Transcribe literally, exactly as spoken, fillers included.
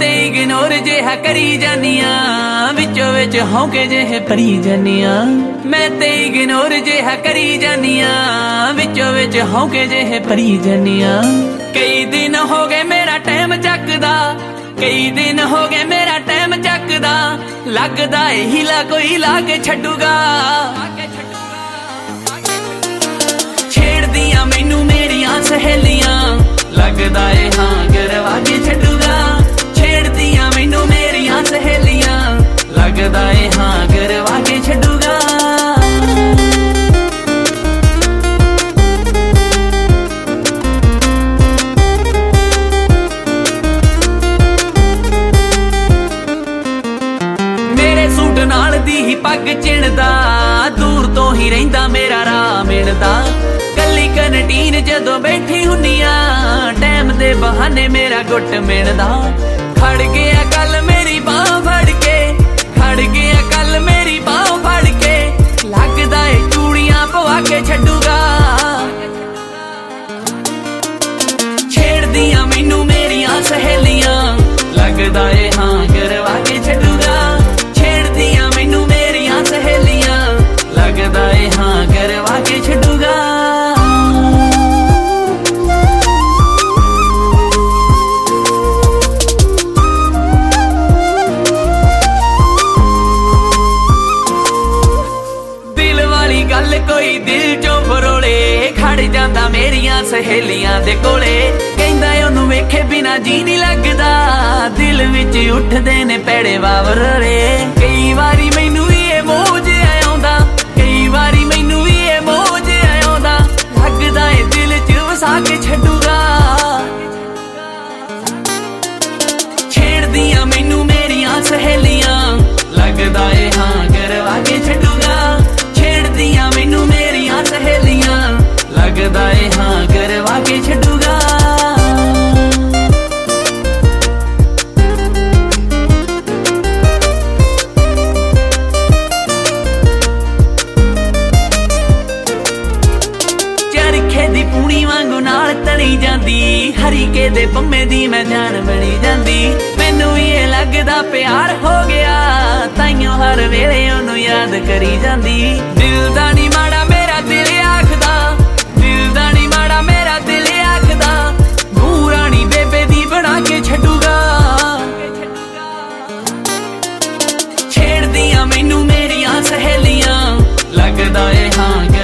ते इग्नोर जिहा करी जानिया विचो विच हौके जिहे भरी जानिया मैं ते इग्नोर जिहा करी जानिया विचो विच हौके जिहे भरी जानिया कई दिन हो गए मेरा टाइम चकदा कई दिन हो गए मेरा टाइम चकदा लगदा ए हिला कोई ला के छड्डूगा छेड़ दिया मैनू मेरियां सहेलियां लगदा ए हां गरवा के छड्डूगा छेड़ दिया मैनू मेरियां सहेलियां लगदा ए हां गरवा के छड्डूगा मेरे सूट नाल दी ही पग चिणदा दूर तो ही रहिंदा मेरा राह मिलदा कली कैंटीन जदों बैठी हुन्निया टाइम दे बहाने मेरा गुट मिलदा खड़ गया कल मेरी बाह फड़ के खड़ गया कल मेरी बाह फड़ के लगदा ए चूड़ियां पवा के छड्डूगा छेड़ दिया मैनू मेरियां सहेलियां लगदा ए हां गरवा के छड्डूगा छेड़ दिया मैनू मेरियां सहेलियां लगदा ए हां गरवा के छड्डूगा गल कोई दिल चो फरोले खड़ जांदा मेरियां सहेलियां दे कोले कहंदा ओनू वेखे बिना जी नहीं लगदा दिल विच उठदे ने पैड़े वावरे कई वारी मैनू ये मोह जिहा आउंदा कई वारी मैनू ये मोह जिहा आउंदा लगदा ए दिल च वसा के छड्डूगा छेड़ दिया मैनू मेरियां सहेलियां लगदा ए हां गरवा के छड्डूगा छेड़ दिया मैनू मेरियां सहेलियां लगदा ए हां गरवा के छड्डूगा चरखे दी पूनी वांगू नाल तली जांदी हरीके दे पंमे दी मैं जान बनी जांदी मैनू ये लगदा प्यार हो गया ताइयों हर वेले ओनू याद करी जांदी दिल दा नी माड़ा मेरा दिल आखदा दिल दा नी माड़ा मेरा दिल आखदा नूरानी बेबे दी बना के छड्डूगा छेड़ दिया मैनू मेरियां सहेलियां लगदा ए हां